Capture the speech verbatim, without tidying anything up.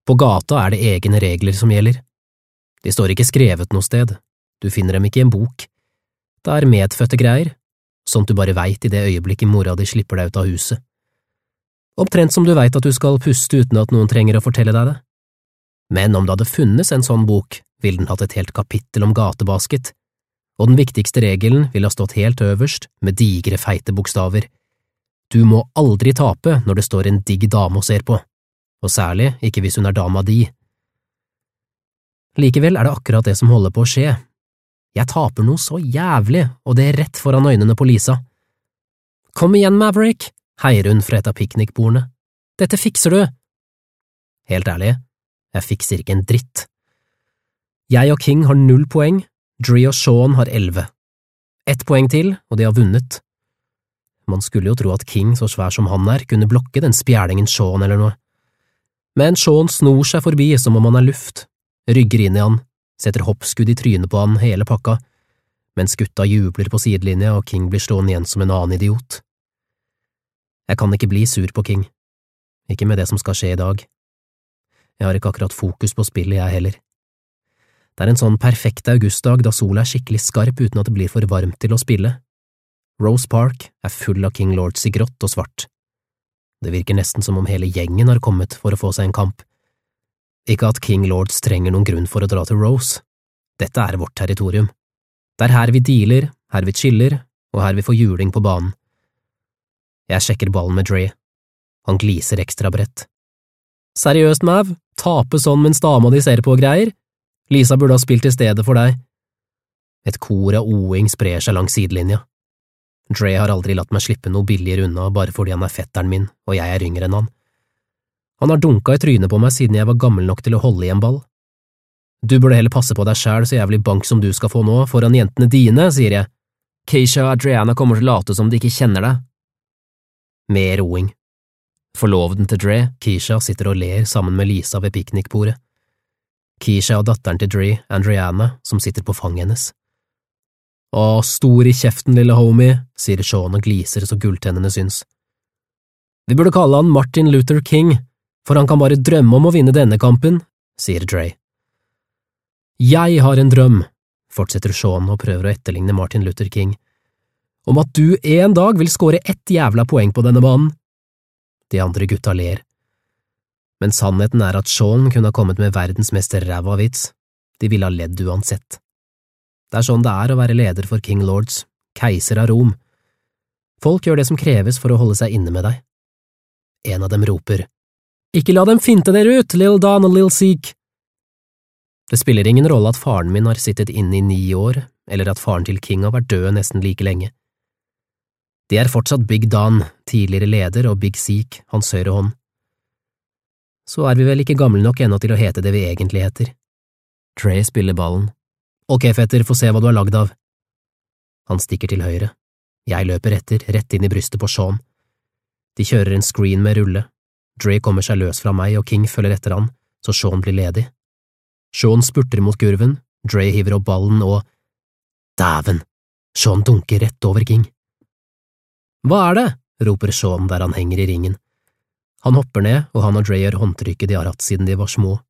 På gata er det egne regler som gjelder. De står ikke skrevet noe sted, du finner dem ikke i en bok. Det er medfødte greier, sånt du bare vet i det øyeblikket mora di slipper deg ut av huset. Omtrent som du vet at du skal puste uten at noen trenger å fortelle deg det. Men om det hadde funnes en sånn bok, ville den hatt et helt kapittel om gatebasket, og den viktigste regelen ville ha stått helt øverst med digre feite bokstaver. Du må aldri tape når det står en digg dame og ser på, og særlig ikke hvis hun er dama di. Likevel er det akkurat det som holder på å skje. Jeg taper noe så jævlig, og det er rett foran øynene på Lisa. Kom igjen, Maverick, heier hun fra et av piknikbordene. Dette fikser du! Helt ærlig, jeg fikser ikke en dritt. Jeg og King har null poeng, Dree og Sean har elleve. Ett poeng til, og de har vunnet. Man skulle jo tro at King, så svær som han er, kunne blokke den spjælingen Sean eller noe. Men Sean snor seg forbi som om han er luft, rygger inn i han, setter hoppskudd i trynet på han hele pakka, mens gutta jubler på sidelinja og King blir stående igjen som en annen idiot. Jeg kan ikke bli sur på King. Ikke med det som skal skje i dag. Jeg har ikke akkurat fokus på spillet, jeg heller. Det er en sånn perfekt augustdag da sola er skikkelig skarp uten at det blir for varmt til å spille. Rose Park er full av King Lords i grått og svart. Det virker nesten som om hele gjengen har kommet for å få seg en kamp. Ikke at King Lords trenger noen grunn for å dra til Rose. Dette er vårt territorium. Det er her vi dealer, her vi chiller, og her vi får juling på banen. Jeg sjekker ballen med Dree. Han gliser ekstra bredt. Seriøst, Mav? Tape sånn mens dama di ser på greier? Lisa burde ha spilt i stedet for deg. Et kor av oing sprer seg langs sidelinja. Dree har aldri latt meg slippe noe billigere unna bare fordi han er fetteren min, og jeg er yngre enn han. Han har dunka i trynet på meg siden jeg var gammel nok til å holde i en ball. Du burde heller passe på deg selv så jævlig bank som du skal få nå, foran jentene dine, sier jeg. Keisha og Adriana kommer til å late som de ikke kjenner deg. Mer roing. Forloveden til Dree, Keisha, sitter og ler sammen med Lisa ved piknikbordet. Keisha og datteren til Dree, Andriana, som sitter på fanget hennes. Å, stor i kjeften, lille homie, sier Sean og gliser så gulltennene syns. Vi burde kalle han Martin Luther King, for han kan bare drømme om å vinne denne kampen, sier Dree. Jeg har en drøm, fortsetter Sean og prøver å etterligne Martin Luther King, om at du en dag vil skåre ett jævla poeng på denne banen. De andre gutta ler. Men sannheten er at Sean kunne ha kommet med verdens mest ræva vits. De ville ha ledd uansett. Det er sånn det er å være leder for King Lords, keiser av Rom. Folk gjør det som kreves for å holde seg inne med deg. En av dem roper, «Ikke la dem finte dere ut, Lil Don og Lil Zeke!» Det spiller ingen rolle at faren min har sittet inne i ni år, eller at faren til King har vært død nesten like lenge. De er fortsatt Big Don, tidligere leder, og Big Zeke, hans høyre hånd. Så er vi vel ikke gamle nok ennå til å hete det vi egentlig heter. Dree spiller ballen. Ok, fetter, få se hva du har lagd av. Han stikker til høyre. Jeg løper etter, rett inn i brystet på Sean. De kjører en screen med rulle. Dree kommer seg løs fra meg, og King følger etter han, så Sean blir ledig. Sean spurter mot kurven, Dree hiver opp ballen, og… Dæven! Sean dunker rett over King. Hva er det? Roper Sean der han henger i ringen. Han hopper ned, og han og Dree gjør håndtrykket de har hatt siden de var små.